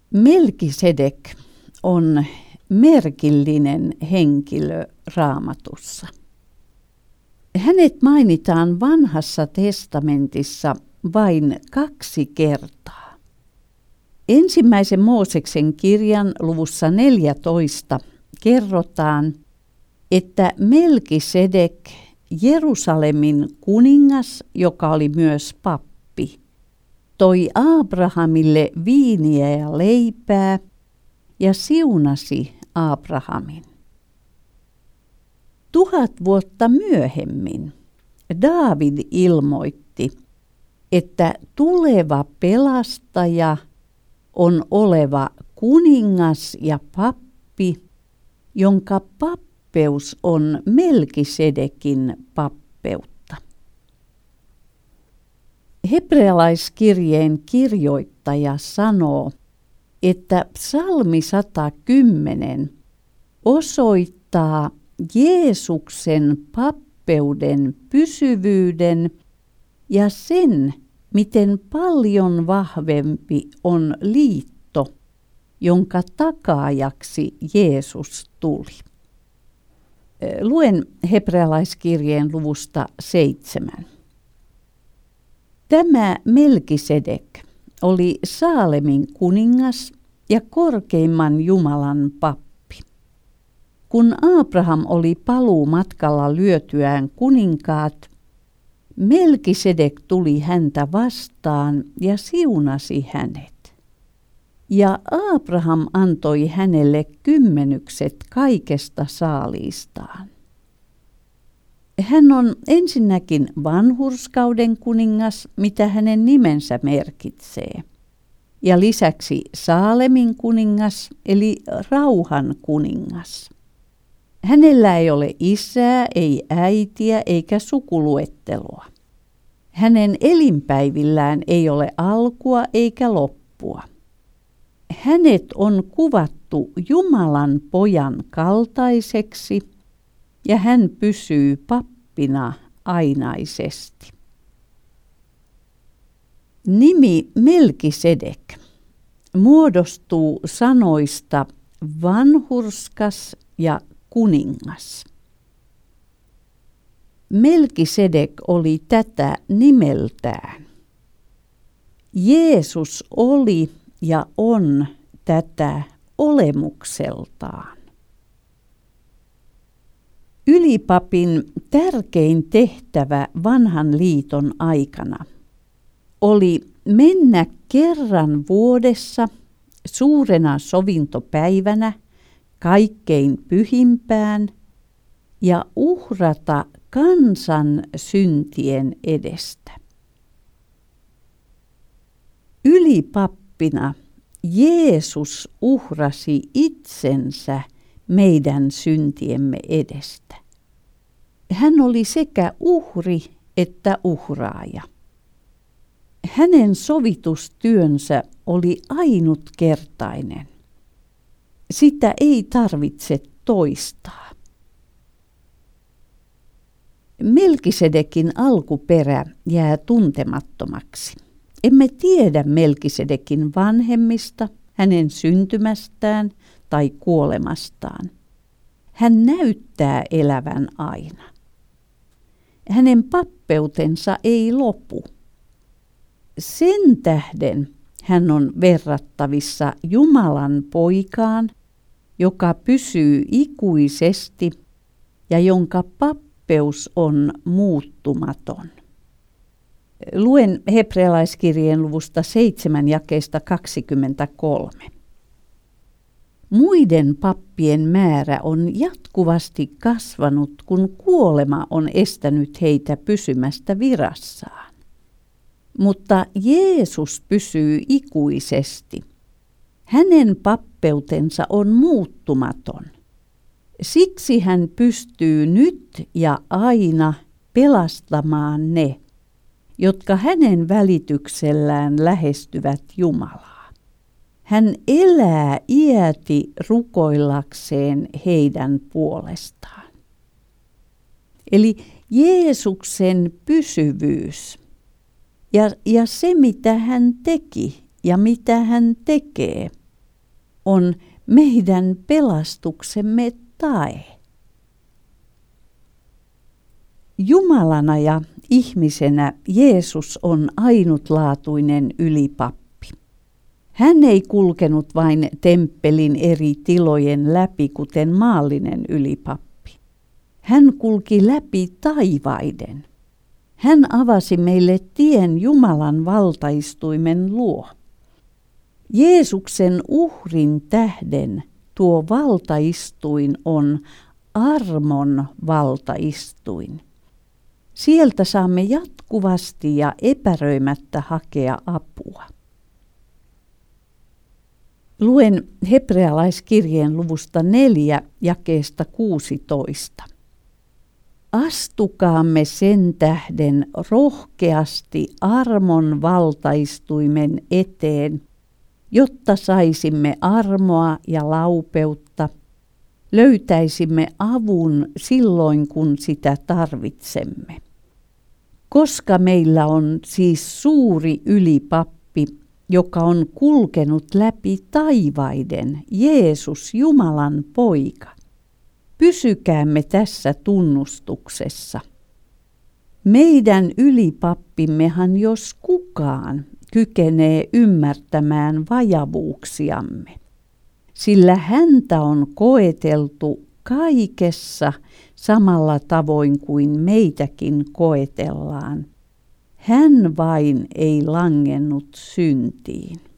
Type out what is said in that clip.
Melkisedek on merkillinen henkilö Raamatussa. Hänet mainitaan Vanhassa testamentissa vain 2 kertaa. Ensimmäisen Mooseksen kirjan luvussa 14 kerrotaan, että Melkisedek, Jerusalemin kuningas, joka oli myös pappi, toi Abrahamille viiniä ja leipää ja siunasi Abrahamin. 1000 vuotta myöhemmin Daavid ilmoitti, että tuleva pelastaja on oleva kuningas ja pappi, jonka pappeus on Melkisedekin pappeutta. Hebrealaiskirjeen kirjoittaja sanoo, että psalmi 110 osoittaa Jeesuksen pappeuden pysyvyyden ja sen, miten paljon vahvempi on liitto, jonka takaajaksi Jeesus tuli. Luen Hebrealaiskirjeen luvusta 7. Tämä Melkisedek oli Saalemin kuningas ja korkeimman Jumalan pappi. Kun Abraham oli paluumatkalla lyötyään kuninkaat, Melkisedek tuli häntä vastaan ja siunasi hänet. Ja Abraham antoi hänelle 10 kaikesta saaliistaan. Hän on ensinnäkin vanhurskauden kuningas, mitä hänen nimensä merkitsee. Ja lisäksi Saalemin kuningas, eli rauhan kuningas. Hänellä ei ole isää, ei äitiä eikä sukuluettelua. Hänen elinpäivillään ei ole alkua eikä loppua. Hänet on kuvattu Jumalan pojan kaltaiseksi ja hän pysyy pappina ainaisesti. Nimi Melkisedek muodostuu sanoista vanhurskas ja kuningas. Melkisedek oli tätä nimeltään. Jeesus oli ja on tätä olemukseltaan. Ylipapin tärkein tehtävä vanhan liiton aikana oli mennä kerran vuodessa suurena sovintopäivänä kaikkein pyhimpään ja uhrata kansan syntien edestä. Ylipappina Jeesus uhrasi itsensä meidän syntiemme edestä. Hän oli sekä uhri että uhraaja. Hänen sovitustyönsä oli ainutkertainen. Sitä ei tarvitse toistaa. Melkisedekin alkuperä jää tuntemattomaksi. Emme tiedä Melkisedekin vanhemmista, hänen syntymästään tai kuolemastaan. Hän näyttää elävän aina. Hänen pappeutensa ei lopu. Sen tähden hän on verrattavissa Jumalan poikaan, joka pysyy ikuisesti ja jonka pappeus on muuttumaton. Luen Hebrealaiskirjeen luvusta 7 jakeesta 23. Muiden pappien määrä on jatkuvasti kasvanut, kun kuolema on estänyt heitä pysymästä virassaan. Mutta Jeesus pysyy ikuisesti. Hänen pappeutensa on muuttumaton. Siksi hän pystyy nyt ja aina pelastamaan ne, jotka hänen välityksellään lähestyvät Jumalaa. Hän elää iäti rukoillakseen heidän puolestaan. Eli Jeesuksen pysyvyys ja se, mitä hän teki ja mitä hän tekee, on meidän pelastuksemme tae. Jumalana ja ihmisenä Jeesus on ainutlaatuinen ylipappi. Hän ei kulkenut vain temppelin eri tilojen läpi, kuten maallinen ylipappi. Hän kulki läpi taivaiden. Hän avasi meille tien Jumalan valtaistuimen luo. Jeesuksen uhrin tähden tuo valtaistuin on armon valtaistuin. Sieltä saamme jatkuvasti ja epäröimättä hakea apua. Luen hebrealaiskirjeen luvusta 4 jakeesta 16. Astukaamme sen tähden rohkeasti armon valtaistuimen eteen, jotta saisimme armoa ja laupeutta, löytäisimme avun silloin, kun sitä tarvitsemme. Koska meillä on siis suuri ylipappi, joka on kulkenut läpi taivaiden, Jeesus, Jumalan poika. Pysykäämme tässä tunnustuksessa. Meidän ylipappimmehan jos kukaan kykenee ymmärtämään vajavuuksiamme, sillä häntä on koeteltu kaikessa samalla tavoin kuin meitäkin koetellaan. Hän vain ei langennut syntiin.